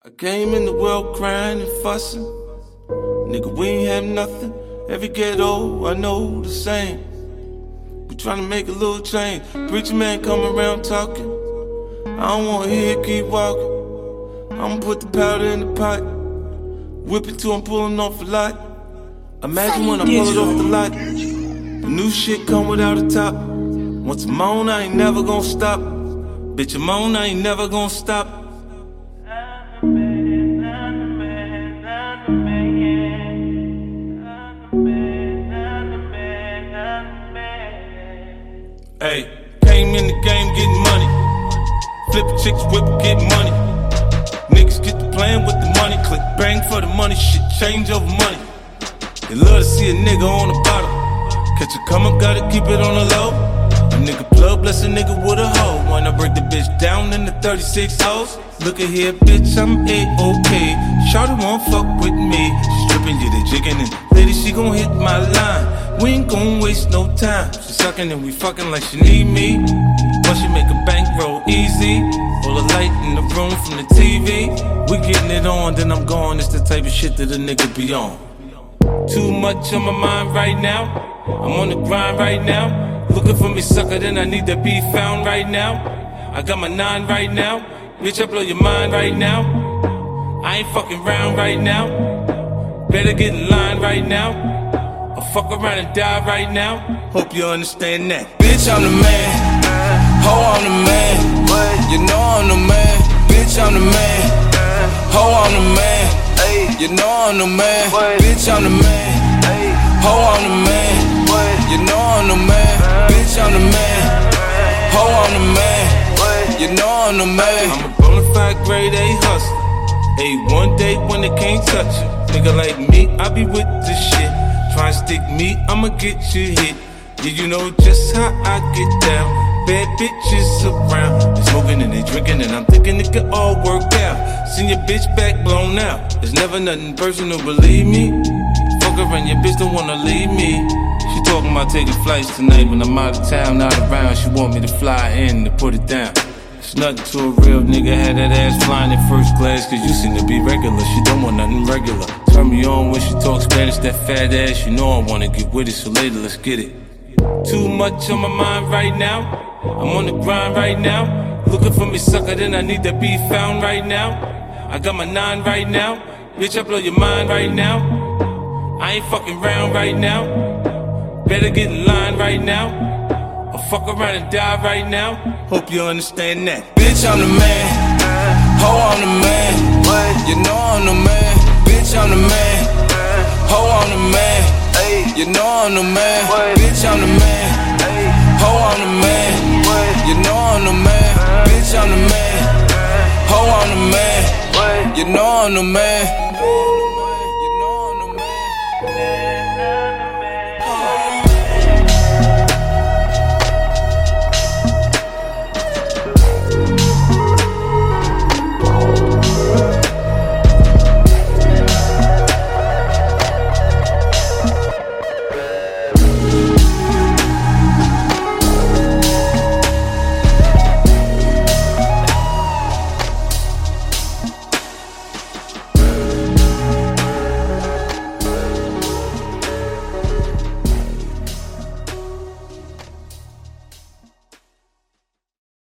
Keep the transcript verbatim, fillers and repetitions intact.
I came in the world crying and fussing. Nigga, we ain't have nothing. Every ghetto, I know the same. We tryna make a little change. Preacher man come around talking. I don't wanna hear it, keep walking. I'ma put the powder in the pot. Whip it till I'm pulling off a lot. Imagine when I pull it off the lot. The new shit come without a top. Once I'm on, I ain't never gonna stop. Bitch, I'm on, I ain't never gonna stop. Hey, came in the game getting money. Flippin' chicks, whip, get money. Niggas get to playing with the money. Click bang for the money, shit change over money. They love to see a nigga on the bottom. Catch a come up, gotta keep it on the low. A nigga plug, bless a nigga with a hoe. Wanna break the bitch down in the thirty-six hoes. Look at here, bitch, I'm A-OK. Shawty won't fuck with me. She stripping, you the jigging, and lady, she gon' hit my line. We ain't gon' waste no time. She sucking and we fucking like she need me. But she make a bankroll easy. All the light in the room from the T V. We getting it on, then I'm gone. It's the type of shit that a nigga be on. Too much on my mind right now. I'm on the grind right now. Looking for me, sucker, then I need to be found right now. I got my nine right now. Bitch, I blow your mind right now. I ain't fucking round right now. Better get in line right now. I'll fuck around and die right now. Hope you understand that. Bitch, I'm the man. Ho, I'm the man. You know I'm the man. Bitch, I'm the man. Ho, I'm the man. You know I'm the man. Bitch, I'm the man. Ho, I'm the man. You know I'm the man. Bitch, I'm the man. Ho, I'm the man. You know I'm the man. I'm a bona fide grade A hustler. Hey, one day when they can't touch it. Nigga like me, I be with the shit. Try and stick me, I'ma get you hit. Yeah, you know just how I get down. Bad bitches around. They smoking and they drinking and I'm thinking it could all work out. Seen your bitch back blown out. There's never nothing personal, believe me. Fuck her and your bitch don't wanna leave me. She talking about taking flights tonight when I'm out of town, not around. She want me to fly in to put it down. It's nothing to a real nigga, had that ass flying in first class. Cause you seem to be regular, she don't want nothing regular. Turn me on when she talks Spanish, that fat ass. You know I wanna get with it, so later let's get it. Too much on my mind right now. I'm on the grind right now. Looking for me, sucker, then I need to be found right now. I got my nine right now. Bitch, I blow your mind right now. I ain't fucking round right now. Better get in line right now. I'll fuck around and die right now. Hope you understand that. Bitch, I'm the man. Ho, I'm the man. You know I'm the man. Bitch, I'm the man. Ho, I'm the man. You know I'm the man. Bitch, I'm the man. Ho, I'm the man. You know I'm the man. Bitch, I'm the man. Ho, I'm the man. You know I'm the man.